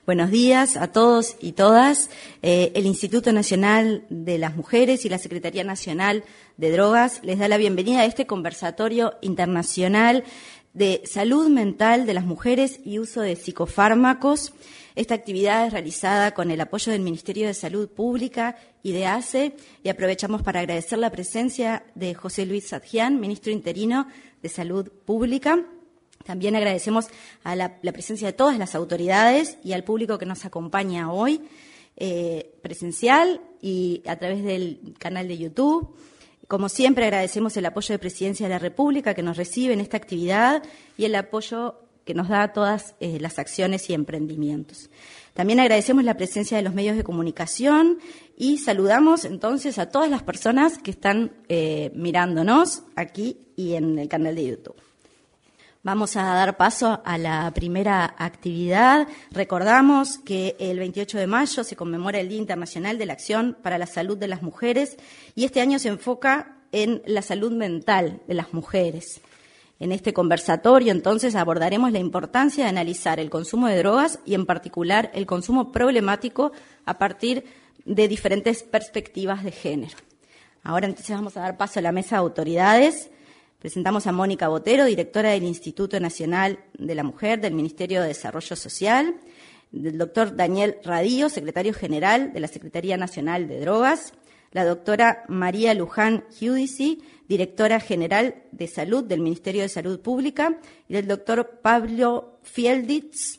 Buenos días a todos y todas. El Instituto Nacional de las Mujeres y la Secretaría Nacional de Drogas les da la bienvenida a este conversatorio internacional de salud mental de las mujeres y uso de psicofármacos. Esta actividad es realizada con el apoyo del Ministerio de Salud Pública y de ACE, y aprovechamos para agradecer la presencia de José Luis Sadjian, ministro interino de Salud Pública. También agradecemos a la presencia de todas las autoridades y al público que nos acompaña hoy, presencial y a través del canal de YouTube. Como siempre, agradecemos el apoyo de Presidencia de la República que nos recibe en esta actividad y el apoyo que nos da a todas las acciones y emprendimientos. También agradecemos la presencia de los medios de comunicación y saludamos entonces a todas las personas que están mirándonos aquí y en el canal de YouTube. Vamos a dar paso a la primera actividad. Recordamos que el 28 de mayo se conmemora el Día Internacional de la Acción para la Salud de las Mujeres y este año se enfoca en la salud mental de las mujeres. En este conversatorio, entonces, abordaremos la importancia de analizar el consumo de drogas y, en particular, el consumo problemático a partir de diferentes perspectivas de género. Ahora, entonces, vamos a dar paso a la mesa de autoridades. Presentamos a Mónica Botero, directora del Instituto Nacional de la Mujer del Ministerio de Desarrollo Social, del doctor Daniel Radío, secretario general de la Secretaría Nacional de Drogas, la doctora María Luján Giudici, directora general de Salud del Ministerio de Salud Pública, y del doctor Pablo Fielitz.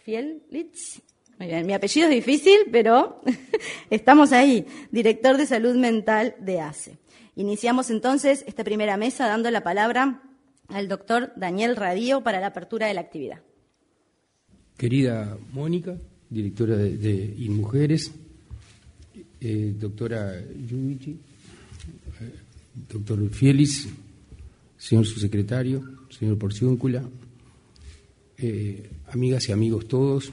Muy bien, mi apellido es difícil, pero estamos ahí, director de Salud Mental de ACE. Iniciamos entonces esta primera mesa dando la palabra al doctor Daniel Radío para la apertura de la actividad. Querida Mónica, directora de InMujeres, doctora Giudici, doctor Fielis, señor subsecretario, señor Porciúncula, amigas y amigos todos,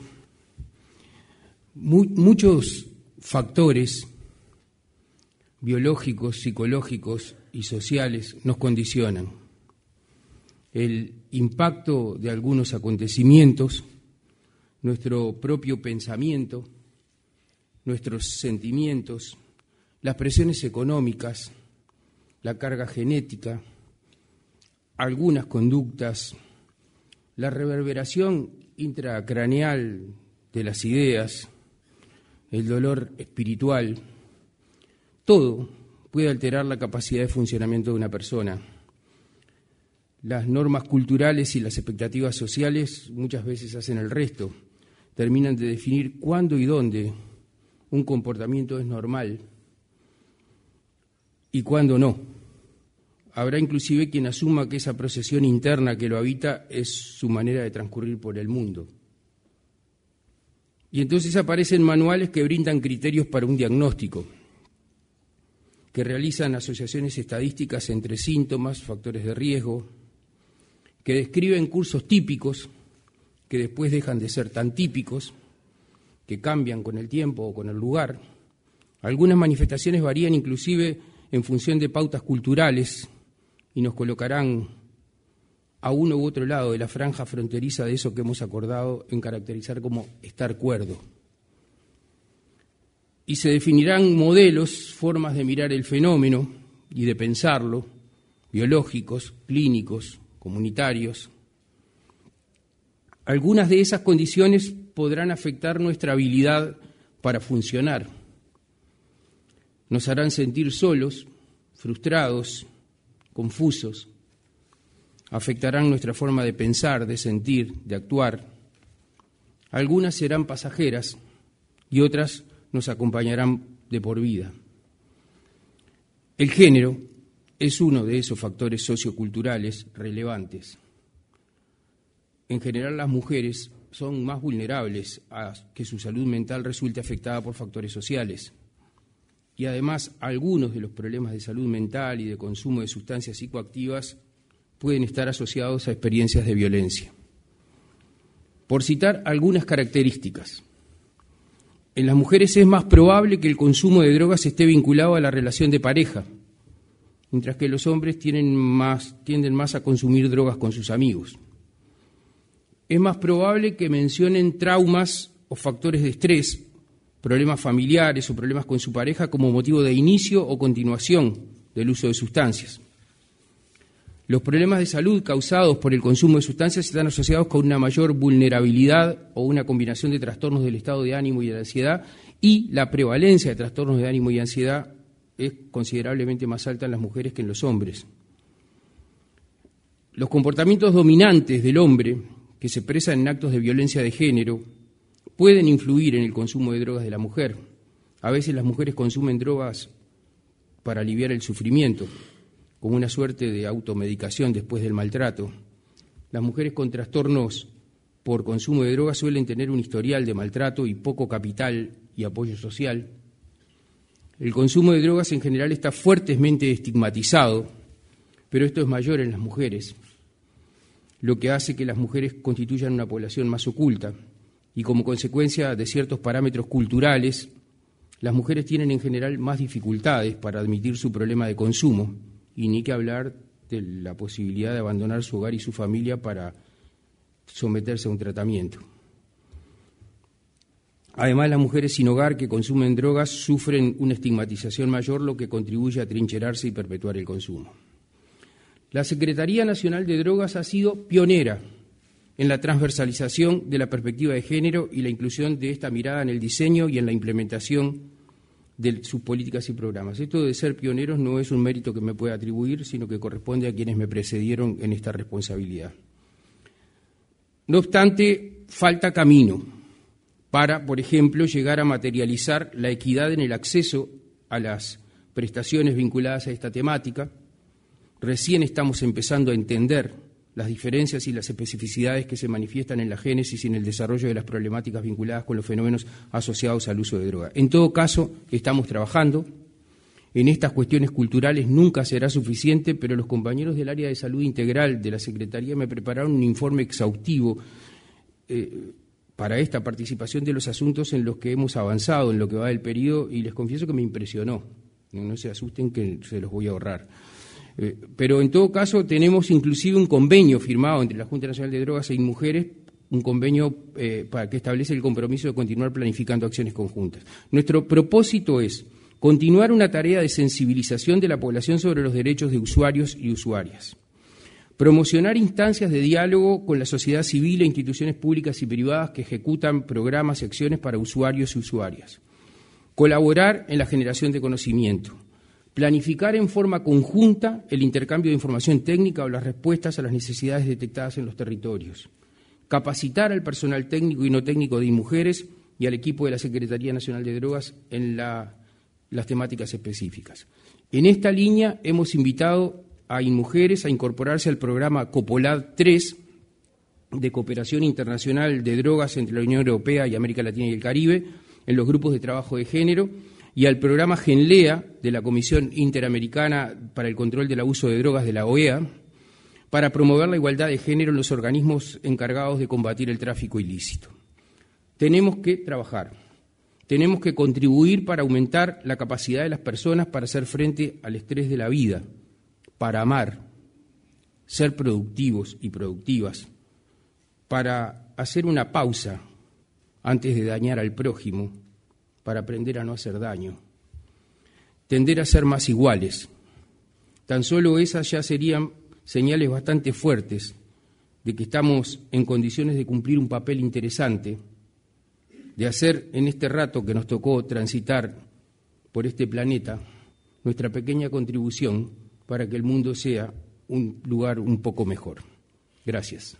muchos factores biológicos, psicológicos y sociales nos condicionan. El impacto de algunos acontecimientos, nuestro propio pensamiento, nuestros sentimientos, las presiones económicas, la carga genética, algunas conductas, la reverberación intracraneal de las ideas, el dolor espiritual. Todo puede alterar la capacidad de funcionamiento de una persona. Las normas culturales y las expectativas sociales muchas veces hacen el resto, terminan de definir cuándo y dónde un comportamiento es normal y cuándo no. Habrá inclusive quien asuma que esa procesión interna que lo habita es su manera de transcurrir por el mundo. Y entonces aparecen manuales que brindan criterios para un diagnóstico, que realizan asociaciones estadísticas entre síntomas, factores de riesgo, que describen cursos típicos que después dejan de ser tan típicos, que cambian con el tiempo o con el lugar. Algunas manifestaciones varían inclusive en función de pautas culturales y nos colocarán a uno u otro lado de la franja fronteriza de eso que hemos acordado en caracterizar como estar cuerdo. Y se definirán modelos, formas de mirar el fenómeno y de pensarlo, biológicos, clínicos, comunitarios. Algunas de esas condiciones podrán afectar nuestra habilidad para funcionar. Nos harán sentir solos, frustrados, confusos. Afectarán nuestra forma de pensar, de sentir, de actuar. Algunas serán pasajeras y otras nos acompañarán de por vida. El género es uno de esos factores socioculturales relevantes. En general, las mujeres son más vulnerables a que su salud mental resulte afectada por factores sociales. Y además, algunos de los problemas de salud mental y de consumo de sustancias psicoactivas pueden estar asociados a experiencias de violencia. Por citar algunas características, en las mujeres es más probable que el consumo de drogas esté vinculado a la relación de pareja, mientras que los hombres tienden más a consumir drogas con sus amigos. Es más probable que mencionen traumas o factores de estrés, problemas familiares o problemas con su pareja como motivo de inicio o continuación del uso de sustancias. Los problemas de salud causados por el consumo de sustancias están asociados con una mayor vulnerabilidad o una combinación de trastornos del estado de ánimo y de la ansiedad, y la prevalencia de trastornos de ánimo y ansiedad es considerablemente más alta en las mujeres que en los hombres. Los comportamientos dominantes del hombre, que se expresan en actos de violencia de género, pueden influir en el consumo de drogas de la mujer. A veces las mujeres consumen drogas para aliviar el sufrimiento, como una suerte de automedicación después del maltrato. Las mujeres con trastornos por consumo de drogas suelen tener un historial de maltrato y poco capital y apoyo social. El consumo de drogas en general está fuertemente estigmatizado, pero esto es mayor en las mujeres, lo que hace que las mujeres constituyan una población más oculta, y como consecuencia de ciertos parámetros culturales, las mujeres tienen en general más dificultades para admitir su problema de consumo, y ni que hablar de la posibilidad de abandonar su hogar y su familia para someterse a un tratamiento. Además, las mujeres sin hogar que consumen drogas sufren una estigmatización mayor, lo que contribuye a trincherarse y perpetuar el consumo. La Secretaría Nacional de Drogas ha sido pionera en la transversalización de la perspectiva de género y la inclusión de esta mirada en el diseño y en la implementación de sus políticas y programas. Esto de ser pioneros no es un mérito que me pueda atribuir, sino que corresponde a quienes me precedieron en esta responsabilidad. No obstante, falta camino para, por ejemplo, llegar a materializar la equidad en el acceso a las prestaciones vinculadas a esta temática. Recién estamos empezando a entender las diferencias y las especificidades que se manifiestan en la génesis y en el desarrollo de las problemáticas vinculadas con los fenómenos asociados al uso de droga. En todo caso, estamos trabajando. En estas cuestiones culturales nunca será suficiente, pero los compañeros del área de salud integral de la Secretaría me prepararon un informe exhaustivo para esta participación de los asuntos en los que hemos avanzado en lo que va del periodo, y les confieso que me impresionó. No se asusten que se los voy a ahorrar. Pero en todo caso tenemos inclusive un convenio firmado entre la Junta Nacional de Drogas e Inmujeres, un convenio para que establece el compromiso de continuar planificando acciones conjuntas. Nuestro propósito es continuar una tarea de sensibilización de la población sobre los derechos de usuarios y usuarias, promocionar instancias de diálogo con la sociedad civil e instituciones públicas y privadas que ejecutan programas y acciones para usuarios y usuarias, colaborar en la generación de conocimiento, planificar en forma conjunta el intercambio de información técnica o las respuestas a las necesidades detectadas en los territorios, capacitar al personal técnico y no técnico de Inmujeres y al equipo de la Secretaría Nacional de Drogas en las temáticas específicas. En esta línea hemos invitado a Inmujeres a incorporarse al programa COPOLAD 3 de cooperación internacional de drogas entre la Unión Europea y América Latina y el Caribe en los grupos de trabajo de género, y al programa GENLEA de la Comisión Interamericana para el Control del Abuso de Drogas de la OEA, para promover la igualdad de género en los organismos encargados de combatir el tráfico ilícito. Tenemos que trabajar, tenemos que contribuir para aumentar la capacidad de las personas para hacer frente al estrés de la vida, para amar, ser productivos y productivas, para hacer una pausa antes de dañar al prójimo, para aprender a no hacer daño, tender a ser más iguales. Tan solo esas ya serían señales bastante fuertes de que estamos en condiciones de cumplir un papel interesante, de hacer en este rato que nos tocó transitar por este planeta nuestra pequeña contribución para que el mundo sea un lugar un poco mejor. Gracias.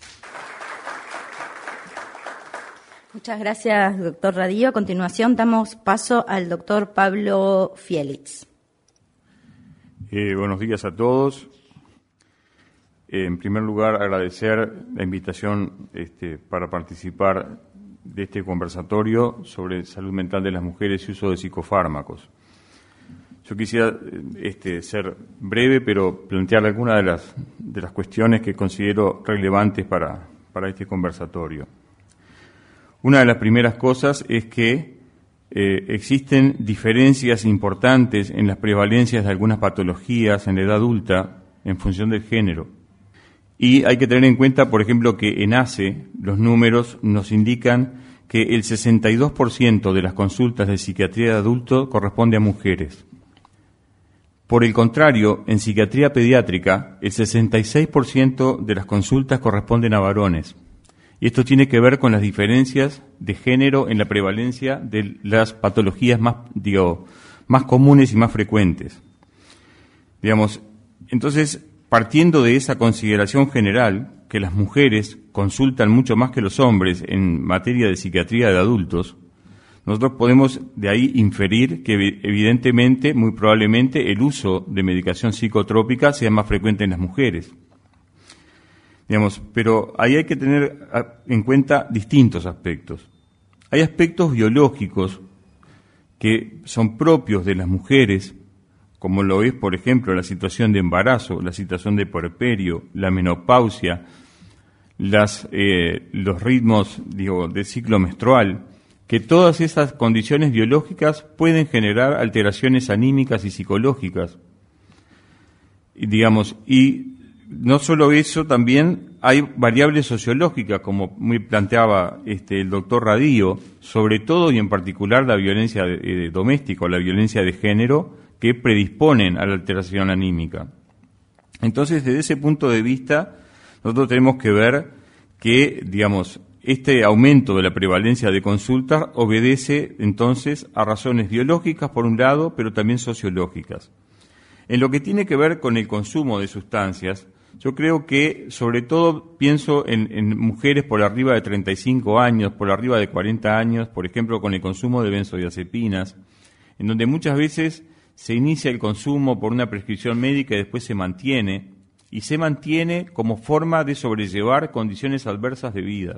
Muchas gracias, doctor Radillo. A continuación damos paso al doctor Pablo Félix. Buenos días a todos. En primer lugar, agradecer la invitación para participar de este conversatorio sobre salud mental de las mujeres y uso de psicofármacos. Yo quisiera ser breve, pero plantear algunas de las cuestiones que considero relevantes para este conversatorio. Una de las primeras cosas es que existen diferencias importantes en las prevalencias de algunas patologías en la edad adulta en función del género. Y hay que tener en cuenta, por ejemplo, que en ACE los números nos indican que el 62% de las consultas de psiquiatría de adulto corresponde a mujeres. Por el contrario, en psiquiatría pediátrica, el 66% de las consultas corresponden a varones. Y esto tiene que ver con las diferencias de género en la prevalencia de las patologías más comunes y más frecuentes. Entonces, partiendo de esa consideración general, que las mujeres consultan mucho más que los hombres en materia de psiquiatría de adultos, nosotros podemos de ahí inferir que evidentemente, muy probablemente, el uso de medicación psicotrópica sea más frecuente en las mujeres. Pero ahí hay que tener en cuenta distintos aspectos. Hay aspectos biológicos que son propios de las mujeres, como lo es, por ejemplo, la situación de embarazo, la situación de puerperio, la menopausia, los ritmos del ciclo menstrual, que todas esas condiciones biológicas pueden generar alteraciones anímicas y psicológicas. Y no solo eso, también hay variables sociológicas, como muy planteaba el doctor Radío, sobre todo y en particular la violencia doméstica o la violencia de género, que predisponen a la alteración anímica. Entonces, desde ese punto de vista, nosotros tenemos que ver que, este aumento de la prevalencia de consultas obedece entonces a razones biológicas por un lado, pero también sociológicas. En lo que tiene que ver con el consumo de sustancias, yo creo que, sobre todo, pienso en mujeres por arriba de 35 años, por arriba de 40 años, por ejemplo, con el consumo de benzodiazepinas, en donde muchas veces se inicia el consumo por una prescripción médica y después se mantiene como forma de sobrellevar condiciones adversas de vida.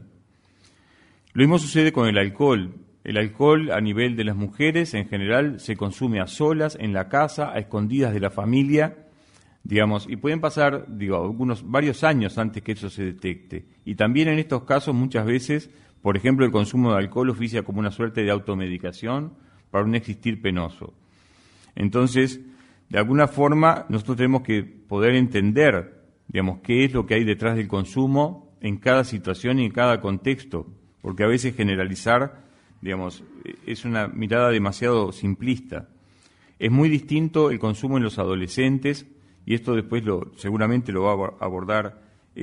Lo mismo sucede con el alcohol. El alcohol a nivel de las mujeres en general se consume a solas, en la casa, a escondidas de la familia, y pueden pasar varios años antes que eso se detecte. Y también en estos casos muchas veces, por ejemplo, el consumo de alcohol oficia como una suerte de automedicación para un existir penoso. Entonces, de alguna forma, nosotros tenemos que poder entender, qué es lo que hay detrás del consumo en cada situación y en cada contexto, porque a veces generalizar, es una mirada demasiado simplista. Es muy distinto el consumo en los adolescentes, y esto después seguramente lo va a abordar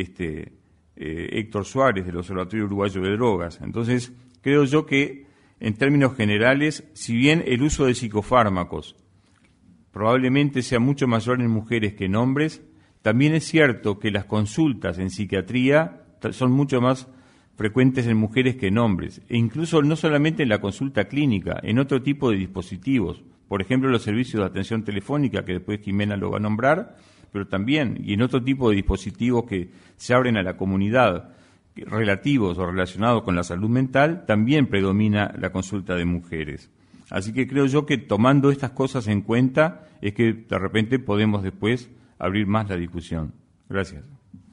Héctor Suárez del Observatorio Uruguayo de Drogas. Entonces, creo yo que, en términos generales, si bien el uso de psicofármacos probablemente sea mucho mayor en mujeres que en hombres, también es cierto que las consultas en psiquiatría son mucho más frecuentes en mujeres que en hombres, e incluso no solamente en la consulta clínica, en otro tipo de dispositivos, por ejemplo los servicios de atención telefónica, que después Jimena lo va a nombrar, pero también, y en otro tipo de dispositivos que se abren a la comunidad, relativos o relacionados con la salud mental, también predomina la consulta de mujeres. Así que creo yo que tomando estas cosas en cuenta es que de repente podemos después abrir más la discusión. Gracias.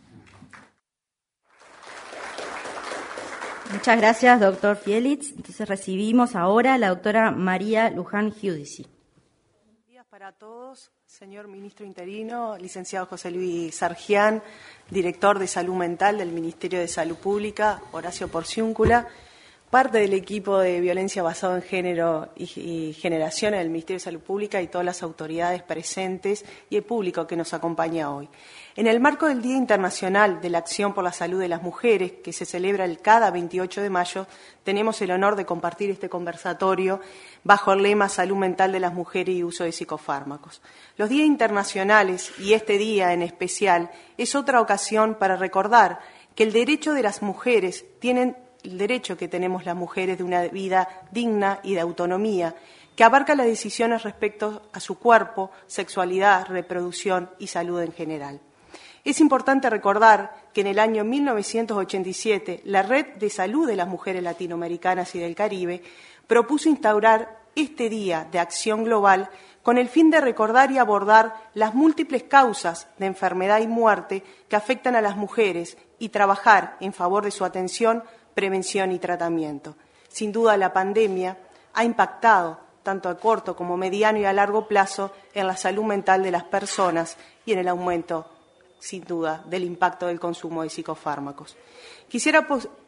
Muchas gracias, doctor Fielitz. Entonces recibimos ahora a la doctora María Luján Giudici. Buenos días para todos, señor ministro interino, licenciado José Luis Sargián, director de Salud Mental del Ministerio de Salud Pública, Horacio Porciúncula, parte del equipo de violencia basado en género y generación en el Ministerio de Salud Pública y todas las autoridades presentes y el público que nos acompaña hoy. En el marco del Día Internacional de la Acción por la Salud de las Mujeres, que se celebra cada 28 de mayo, tenemos el honor de compartir este conversatorio bajo el lema Salud Mental de las Mujeres y Uso de Psicofármacos. Los días internacionales, y este día en especial, es otra ocasión para recordar que el derecho de las mujeres el derecho que tenemos las mujeres de una vida digna y de autonomía, que abarca las decisiones respecto a su cuerpo, sexualidad, reproducción y salud en general. Es importante recordar que en el año 1987 la Red de Salud de las Mujeres Latinoamericanas y del Caribe propuso instaurar este Día de Acción Global con el fin de recordar y abordar las múltiples causas de enfermedad y muerte que afectan a las mujeres y trabajar en favor de su atención, prevención y tratamiento. Sin duda, la pandemia ha impactado tanto a corto como mediano y a largo plazo en la salud mental de las personas y en el aumento, sin duda, del impacto del consumo de psicofármacos. Quisiera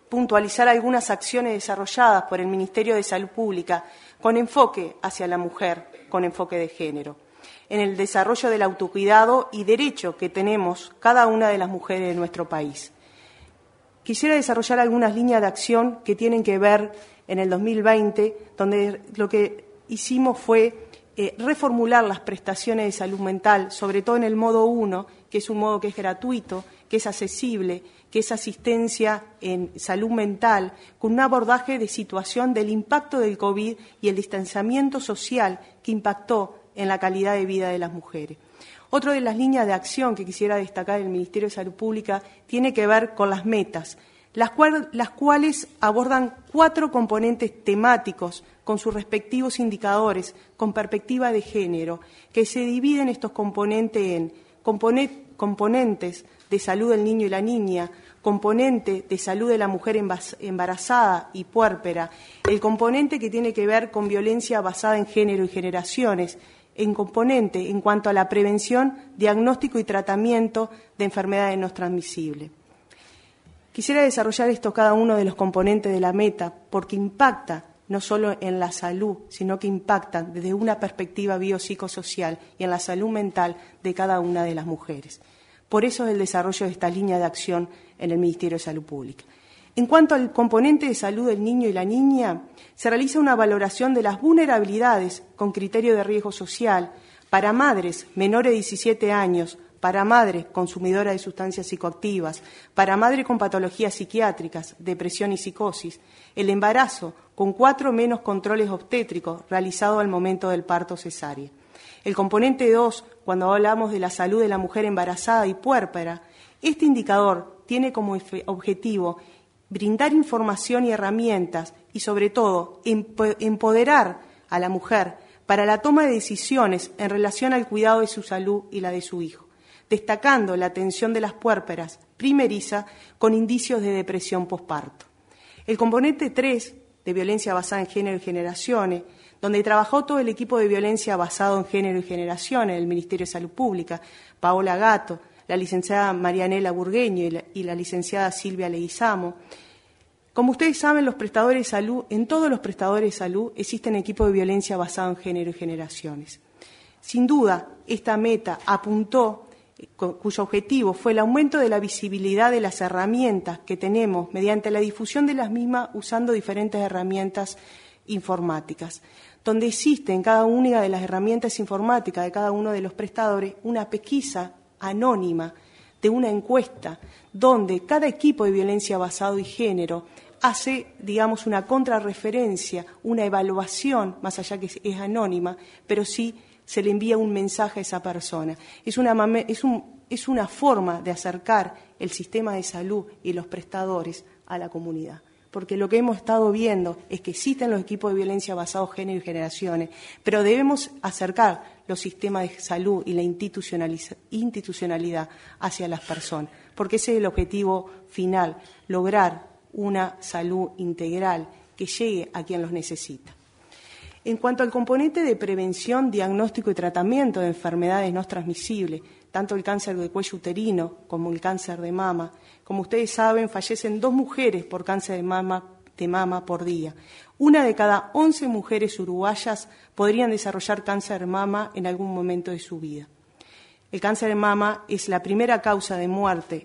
puntualizar algunas acciones desarrolladas por el Ministerio de Salud Pública con enfoque hacia la mujer, con enfoque de género, en el desarrollo del autocuidado y derecho que tenemos cada una de las mujeres de nuestro país. Quisiera desarrollar algunas líneas de acción que tienen que ver en el 2020, donde lo que hicimos fue reformular las prestaciones de salud mental, sobre todo en el modo 1, que es un modo que es gratuito, que es accesible, que es asistencia en salud mental, con un abordaje de situación del impacto del COVID y el distanciamiento social que impactó en la calidad de vida de las mujeres. Otra de las líneas de acción que quisiera destacar del Ministerio de Salud Pública tiene que ver con las metas, las cuales abordan 4 componentes temáticos con sus respectivos indicadores, con perspectiva de género, que se dividen estos componentes en componentes de salud del niño y la niña, componente de salud de la mujer embarazada y puérpera, el componente que tiene que ver con violencia basada en género y generaciones, en componente en cuanto a la prevención, diagnóstico y tratamiento de enfermedades no transmisibles. Quisiera desarrollar cada uno de los componentes de la meta, porque impacta no solo en la salud, sino que impacta desde una perspectiva biopsicosocial y en la salud mental de cada una de las mujeres. Por eso es el desarrollo de esta línea de acción en el Ministerio de Salud Pública. En cuanto al componente de salud del niño y la niña, se realiza una valoración de las vulnerabilidades con criterio de riesgo social para madres menores de 17 años, para madres consumidoras de sustancias psicoactivas, para madres con patologías psiquiátricas, depresión y psicosis, el embarazo con 4 menos controles obstétricos realizados al momento del parto cesárea. El componente 2, cuando hablamos de la salud de la mujer embarazada y puérpera, este indicador tiene como objetivo brindar información y herramientas y, sobre todo, empoderar a la mujer para la toma de decisiones en relación al cuidado de su salud y la de su hijo, destacando la atención de las puérperas primeriza con indicios de depresión posparto. El componente 3, de violencia basada en género y generaciones, donde trabajó todo el equipo de violencia basado en género y generaciones del Ministerio de Salud Pública, Paola Gato, la licenciada Marianela Burgueño y la licenciada Silvia Leguizamo. Como ustedes saben, los prestadores de salud, en todos los prestadores de salud existen equipos de violencia basado en género y generaciones. Sin duda, esta meta apuntó, cuyo objetivo fue el aumento de la visibilidad de las herramientas que tenemos mediante la difusión de las mismas usando diferentes herramientas informáticas, donde existe en cada una de las herramientas informáticas de cada uno de los prestadores una pesquisa anónima de una encuesta donde cada equipo de violencia basado en género hace, digamos, una contrarreferencia, una evaluación, más allá que es anónima, pero sí se le envía un mensaje a esa persona. Es una forma de acercar el sistema de salud y los prestadores a la comunidad. Porque lo que hemos estado viendo es que existen los equipos de violencia basados en género y generaciones, pero debemos acercar los sistemas de salud y la institucionalidad hacia las personas, porque ese es el objetivo final, lograr una salud integral que llegue a quien los necesita. En cuanto al componente de prevención, diagnóstico y tratamiento de enfermedades no transmisibles, tanto el cáncer de cuello uterino como el cáncer de mama, como ustedes saben, fallecen 2 mujeres por cáncer de mama por día. 1 de cada 11 mujeres uruguayas podrían desarrollar cáncer de mama en algún momento de su vida. El cáncer de mama es la primera causa de muerte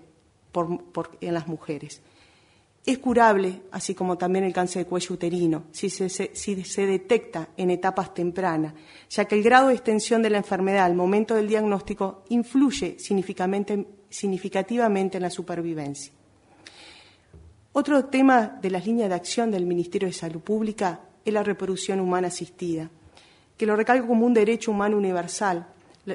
en las mujeres. Es curable, así como también el cáncer de cuello uterino, si se detecta en etapas tempranas, ya que el grado de extensión de la enfermedad al momento del diagnóstico influye significativamente en la supervivencia. Otro tema de las líneas de acción del Ministerio de Salud Pública es la reproducción humana asistida, que lo recalco como un derecho humano universal.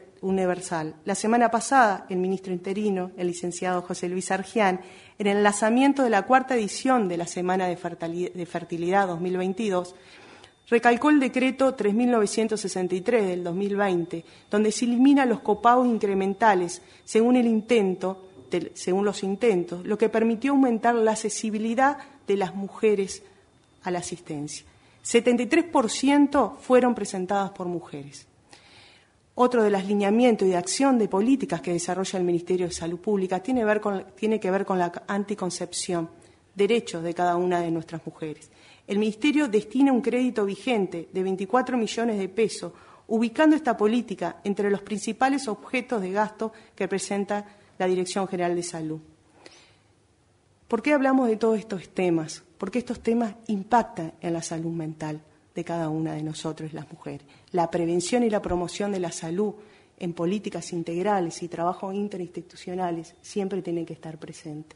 La semana pasada, el ministro interino, el licenciado José Luis Sargián, en el lanzamiento de la 4ª edición de la Semana de Fertilidad 2022, recalcó el decreto 3.963 del 2020, donde se elimina los copagos incrementales según los intentos, lo que permitió aumentar la accesibilidad de las mujeres a la asistencia. 73% fueron presentadas por mujeres. Otro de los lineamientos y de acción de políticas que desarrolla el Ministerio de Salud Pública tiene que ver con la anticoncepción derechos de cada una de nuestras mujeres. El Ministerio destina un crédito vigente de 24 millones de pesos, ubicando esta política entre los principales objetos de gasto que presenta la Dirección General de Salud. ¿Por qué hablamos de todos estos temas? Porque estos temas impactan en la salud mental de cada una de nosotros, las mujeres. La prevención y la promoción de la salud en políticas integrales y trabajos interinstitucionales siempre tiene que estar presente.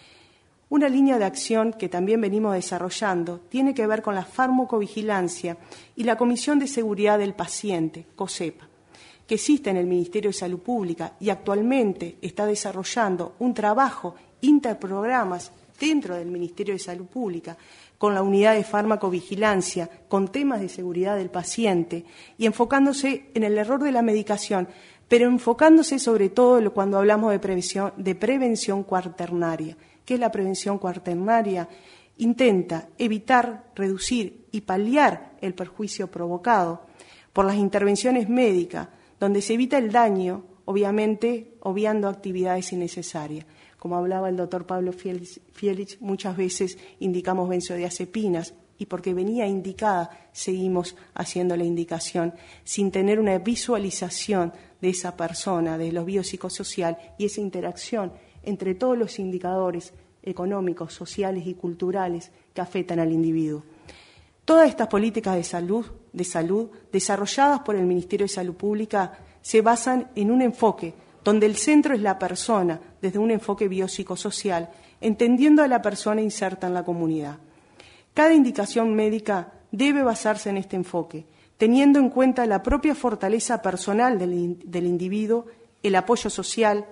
Una línea de acción que también venimos desarrollando tiene que ver con la farmacovigilancia y la Comisión de Seguridad del Paciente, COSEPA, que existe en el Ministerio de Salud Pública y actualmente está desarrollando un trabajo interprogramas dentro del Ministerio de Salud Pública con la unidad de farmacovigilancia, con temas de seguridad del paciente y enfocándose en el error de la medicación, pero enfocándose sobre todo cuando hablamos de prevención cuaternaria. ¿Qué es la prevención cuaternaria? Intenta evitar, reducir y paliar el perjuicio provocado por las intervenciones médicas, donde se evita el daño, obviamente obviando actividades innecesarias. Como hablaba el doctor Pablo Fielich, muchas veces indicamos benzodiazepinas y porque venía indicada seguimos haciendo la indicación sin tener una visualización de esa persona, de lo biopsicosocial y esa interacción entre todos los indicadores económicos, sociales y culturales que afectan al individuo. Todas estas políticas de salud desarrolladas por el Ministerio de Salud Pública se basan en un enfoque donde el centro es la persona, desde un enfoque biopsicosocial, entendiendo a la persona inserta en la comunidad. Cada indicación médica debe basarse en este enfoque, teniendo en cuenta la propia fortaleza personal del individuo, el apoyo social,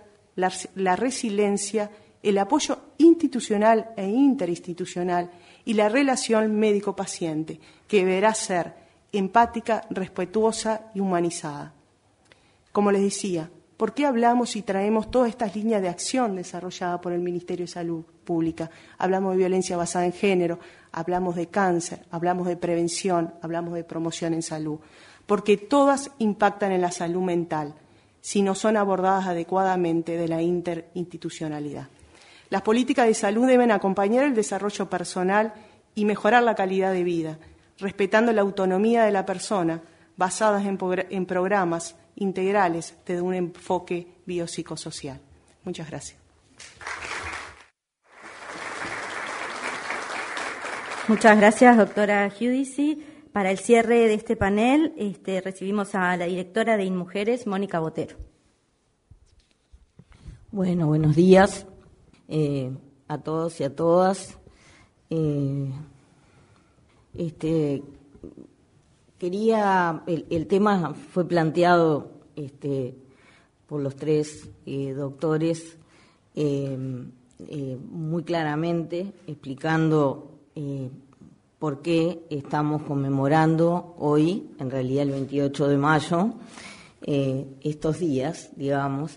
la resiliencia, el apoyo institucional e interinstitucional y la relación médico-paciente, que deberá ser empática, respetuosa y humanizada. Como les decía, ¿por qué hablamos y traemos todas estas líneas de acción desarrolladas por el Ministerio de Salud Pública? Hablamos de violencia basada en género, hablamos de cáncer, hablamos de prevención, hablamos de promoción en salud, porque todas impactan en la salud mental si no son abordadas adecuadamente de la interinstitucionalidad. Las políticas de salud deben acompañar el desarrollo personal y mejorar la calidad de vida, respetando la autonomía de la persona, basadas en programas integrales desde un enfoque biopsicosocial. Muchas gracias. Muchas gracias, doctora Giudici. Para el cierre de este panel recibimos a la directora de InMujeres, Mónica Botero. Bueno, buenos días a todos y a todas. El tema fue planteado por los tres doctores muy claramente, explicando por qué estamos conmemorando hoy, en realidad el 28 de mayo, estos días, digamos,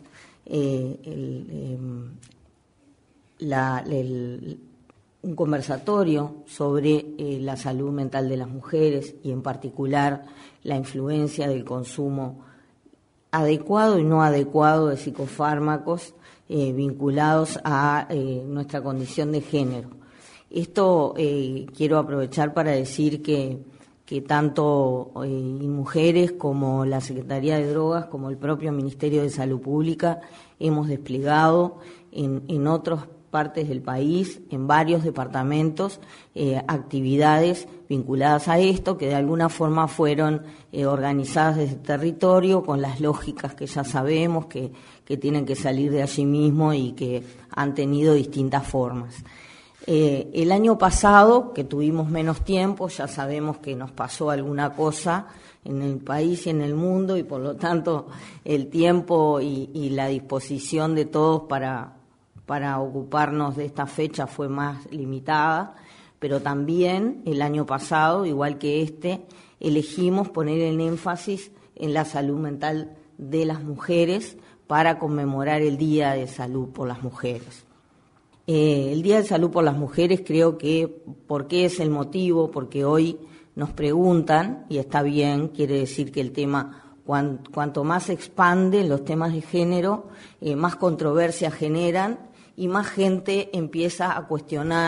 un conversatorio sobre la salud mental de las mujeres y en particular la influencia del consumo adecuado y no adecuado de psicofármacos vinculados a nuestra condición de género. Esto quiero aprovechar para decir que tanto InMujeres como la Secretaría de Drogas como el propio Ministerio de Salud Pública hemos desplegado en otras partes del país, en varios departamentos, actividades vinculadas a esto que de alguna forma fueron organizadas desde el territorio con las lógicas que ya sabemos que tienen que salir de allí mismo y que han tenido distintas formas. El año pasado, que tuvimos menos tiempo, ya sabemos que nos pasó alguna cosa en el país y en el mundo y por lo tanto el tiempo y la disposición de todos para ocuparnos de esta fecha fue más limitada, pero también el año pasado, igual que elegimos poner el énfasis en la salud mental de las mujeres para conmemorar el Día de Salud por las Mujeres. El Día de Salud por las Mujeres creo que, ¿por qué es el motivo? Porque hoy nos preguntan, y está bien, quiere decir que el tema, cuanto más se expanden los temas de género, más controversia generan y más gente empieza a cuestionar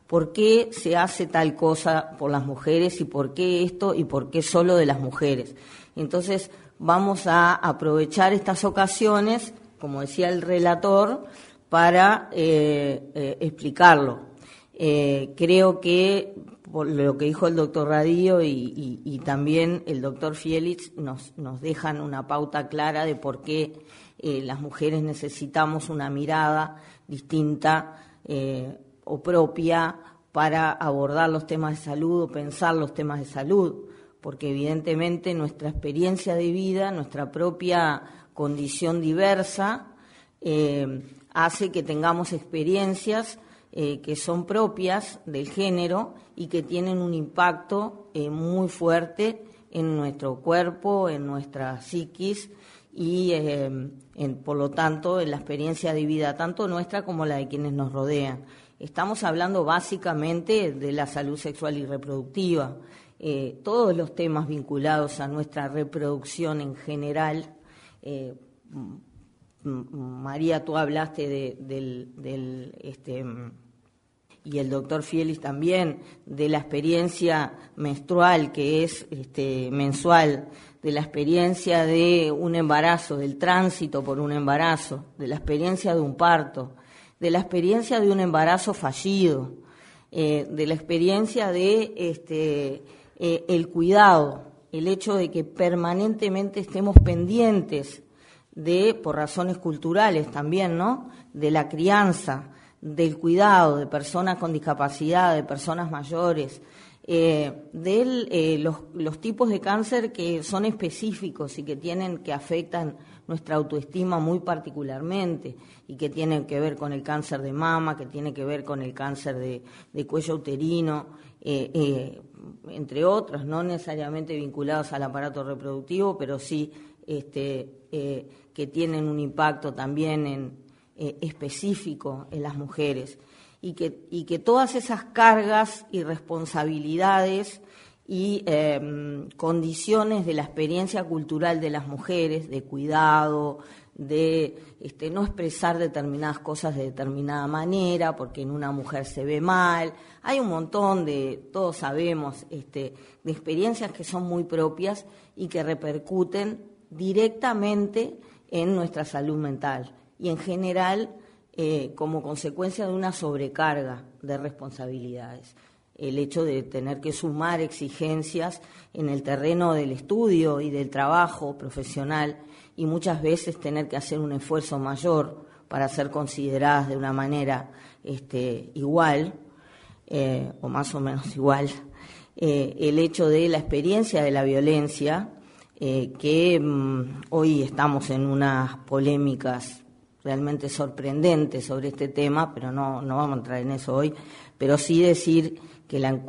¿Por qué se hace tal cosa por las mujeres y por qué esto y por qué solo de las mujeres? Entonces vamos a aprovechar estas ocasiones, como decía el relator, para explicarlo. Creo que por lo que dijo el doctor Radío y también el doctor Félix nos dejan una pauta clara de por qué las mujeres necesitamos una mirada distinta o propia para abordar los temas de salud o pensar los temas de salud, porque evidentemente nuestra experiencia de vida, nuestra propia condición diversa, hace que tengamos experiencias que son propias del género y que tienen un impacto muy fuerte en nuestro cuerpo, en nuestra psiquis y por lo tanto en la experiencia de vida tanto nuestra como la de quienes nos rodean. Estamos hablando básicamente de la salud sexual y reproductiva, todos los temas vinculados a nuestra reproducción en general. María, tú hablaste y el doctor Félix también, de la experiencia menstrual, que es mensual, de la experiencia de un embarazo, del tránsito por un embarazo, de la experiencia de un parto, de la experiencia de un embarazo fallido, de la experiencia de el cuidado, el hecho de que permanentemente estemos pendientes por razones culturales también, ¿no?, de la crianza, del cuidado de personas con discapacidad, de personas mayores, de los tipos de cáncer que son específicos y que afectan nuestra autoestima muy particularmente y que tienen que ver con el cáncer de mama, que tiene que ver con el cáncer de cuello uterino, entre otros, no necesariamente vinculados al aparato reproductivo, pero sí que tienen un impacto también específico en las mujeres, y que todas esas cargas y responsabilidades y condiciones de la experiencia cultural de las mujeres, de cuidado, de no expresar determinadas cosas de determinada manera, porque en una mujer se ve mal. Hay un montón todos sabemos, de experiencias que son muy propias y que repercuten directamente en nuestra salud mental y en general como consecuencia de una sobrecarga de responsabilidades. El hecho de tener que sumar exigencias en el terreno del estudio y del trabajo profesional y muchas veces tener que hacer un esfuerzo mayor para ser consideradas de una manera igual o más o menos igual. El hecho de la experiencia de la violencia, que hoy estamos en unas polémicas realmente sorprendentes sobre este tema, pero no vamos a entrar en eso hoy, pero sí decir que la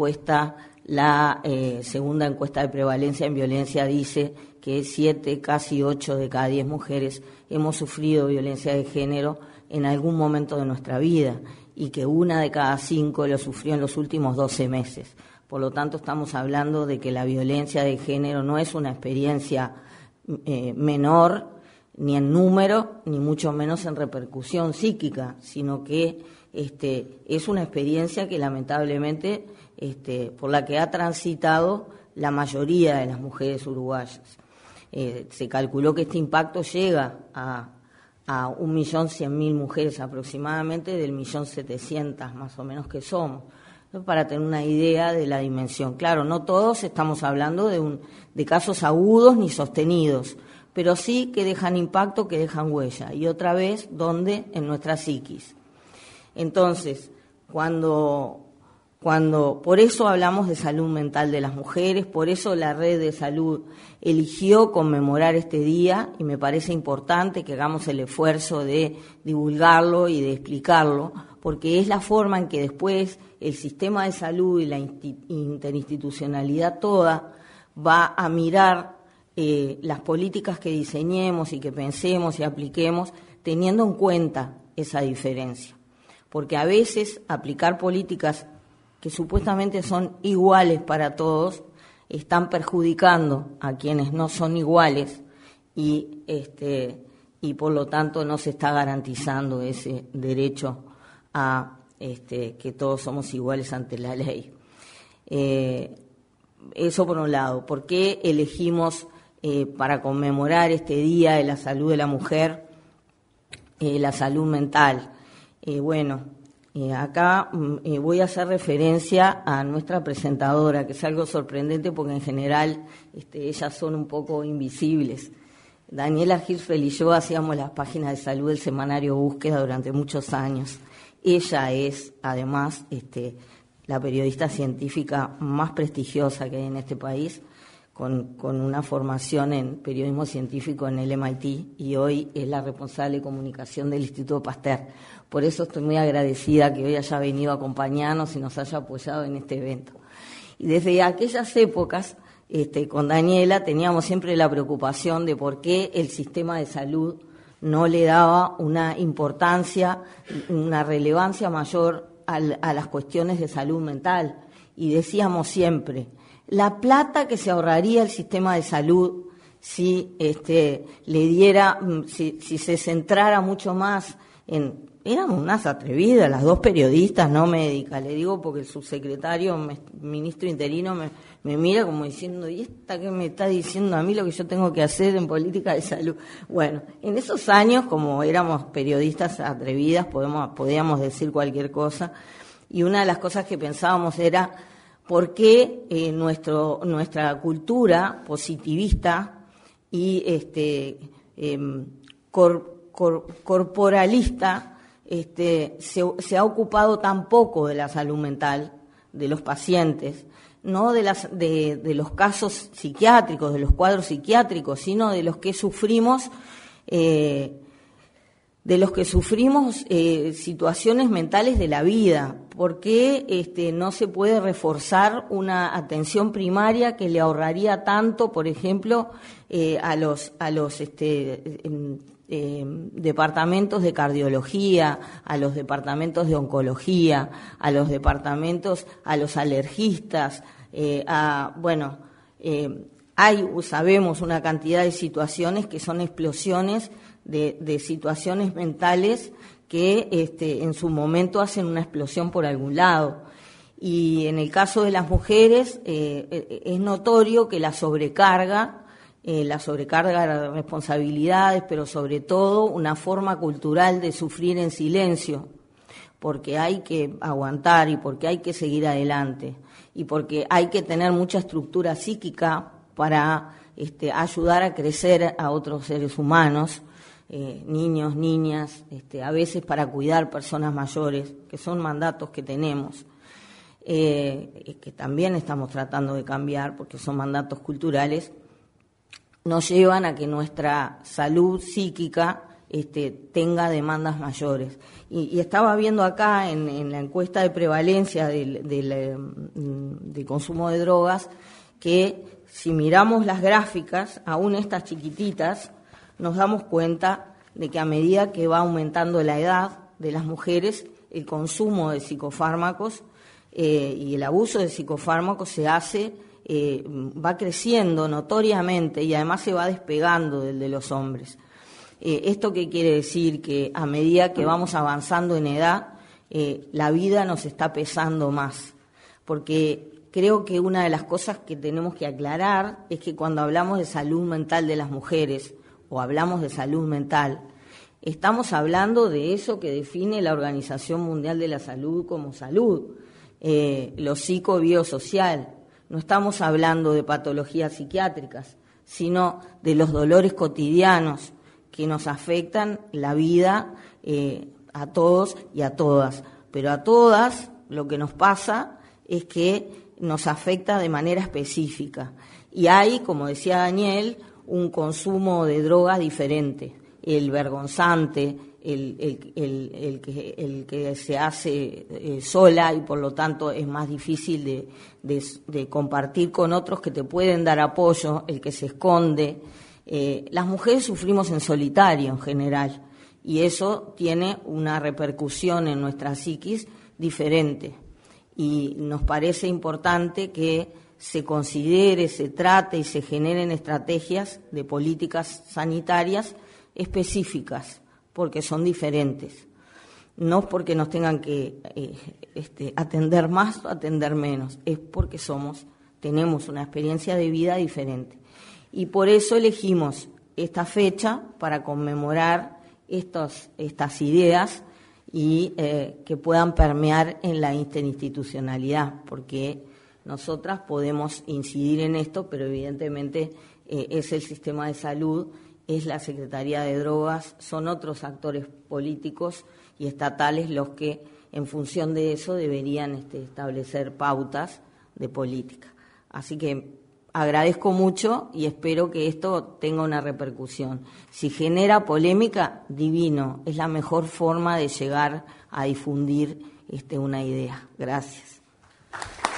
segunda encuesta de prevalencia en violencia dice que 7, casi 8 de cada 10 mujeres hemos sufrido violencia de género en algún momento de nuestra vida y que 1 de cada 5 lo sufrió en los últimos 12 meses. Por lo tanto, estamos hablando de que la violencia de género no es una experiencia menor, ni en número, ni mucho menos en repercusión psíquica, sino que es una experiencia que lamentablemente por la que ha transitado la mayoría de las mujeres uruguayas. Se calculó que este impacto llega a 1.100.000 mujeres aproximadamente, del 1.700.000 más o menos que somos, para tener una idea de la dimensión. Claro, no todos estamos hablando de casos agudos ni sostenidos, pero sí que dejan impacto, que dejan huella. Y otra vez, ¿dónde? En nuestra psiquis. Entonces, cuando por eso hablamos de salud mental de las mujeres, por eso la Red de Salud eligió conmemorar este día, y me parece importante que hagamos el esfuerzo de divulgarlo y de explicarlo, porque es la forma en que después el sistema de salud y la interinstitucionalidad toda va a mirar las políticas que diseñemos y que pensemos y apliquemos teniendo en cuenta esa diferencia. Porque a veces aplicar políticas que supuestamente son iguales para todos están perjudicando a quienes no son iguales y por lo tanto no se está garantizando ese derecho a que todos somos iguales ante la ley. Eso por un lado. ¿Por qué elegimos para conmemorar este Día de la Salud de la Mujer, la salud mental? Acá voy a hacer referencia a nuestra presentadora, que es algo sorprendente porque en general ellas son un poco invisibles. Daniela Hirschfeld y yo hacíamos las páginas de salud del semanario Búsqueda durante muchos años. Ella es, además, la periodista científica más prestigiosa que hay en este país, con una formación en periodismo científico en el MIT, y hoy es la responsable de comunicación del Instituto Pasteur. Por eso estoy muy agradecida que hoy haya venido a acompañarnos y nos haya apoyado en este evento. Y desde aquellas épocas, con Daniela teníamos siempre la preocupación de por qué el sistema de salud no le daba una importancia, una relevancia mayor a las cuestiones de salud mental. Y decíamos siempre, la plata que se ahorraría el sistema de salud si le diera, si se centrara mucho más en... Éramos unas atrevidas, las dos periodistas, no médicas, le digo porque el subsecretario, ministro interino, me mira como diciendo, ¿y esta qué me está diciendo a mí lo que yo tengo que hacer en política de salud? Bueno, en esos años, como éramos periodistas atrevidas, podíamos decir cualquier cosa, y una de las cosas que pensábamos era por qué nuestra cultura positivista y corporalista se ha ocupado tan poco de la salud mental de los pacientes, no de los casos psiquiátricos, de los cuadros psiquiátricos, sino de los que sufrimos situaciones mentales de la vida. ¿Por qué no se puede reforzar una atención primaria que le ahorraría tanto, por ejemplo, a los departamentos de cardiología, a los departamentos de oncología, a los alergistas, sabemos una cantidad de situaciones que son explosiones de situaciones mentales que en su momento hacen una explosión por algún lado. Y en el caso de las mujeres es notorio que la sobrecarga de responsabilidades, pero sobre todo una forma cultural de sufrir en silencio, porque hay que aguantar y porque hay que seguir adelante y porque hay que tener mucha estructura psíquica para ayudar a crecer a otros seres humanos, niños, niñas, a veces para cuidar personas mayores, que son mandatos que tenemos, que también estamos tratando de cambiar porque son mandatos culturales, nos llevan a que nuestra salud psíquica tenga demandas mayores. Y estaba viendo acá en la encuesta de prevalencia de consumo de drogas que si miramos las gráficas, aún estas chiquititas, nos damos cuenta de que a medida que va aumentando la edad de las mujeres, el consumo de psicofármacos y el abuso de psicofármacos va creciendo notoriamente y además se va despegando del de los hombres. ¿Esto qué quiere decir? Que a medida que vamos avanzando en edad, la vida nos está pesando más. Porque creo que una de las cosas que tenemos que aclarar es que cuando hablamos de salud mental de las mujeres o hablamos de salud mental, estamos hablando de eso que define la Organización Mundial de la Salud como salud, lo psicobiosocial. No estamos hablando de patologías psiquiátricas, sino de los dolores cotidianos que nos afectan la vida a todos y a todas. Pero a todas lo que nos pasa es que nos afecta de manera específica. Y hay, como decía Daniel, un consumo de drogas diferente. El vergonzante, el que se hace sola y por lo tanto es más difícil de compartir con otros que te pueden dar apoyo, el que se esconde. Las mujeres sufrimos en solitario en general y eso tiene una repercusión en nuestra psiquis diferente y nos parece importante que se considere, se trate y se generen estrategias de políticas sanitarias específicas porque son diferentes. no es porque nos tengan que atender más o atender menos, es porque tenemos una experiencia de vida diferente. Y por eso elegimos esta fecha para conmemorar estas ideas y que puedan permear en la interinstitucionalidad, porque nosotras podemos incidir en esto, pero evidentemente es el sistema de salud, es la Secretaría de Drogas, son otros actores políticos y estatales los que, en función de eso, deberían establecer pautas de política. Así que agradezco mucho y espero que esto tenga una repercusión. Si genera polémica, divino, es la mejor forma de llegar a difundir una idea. Gracias.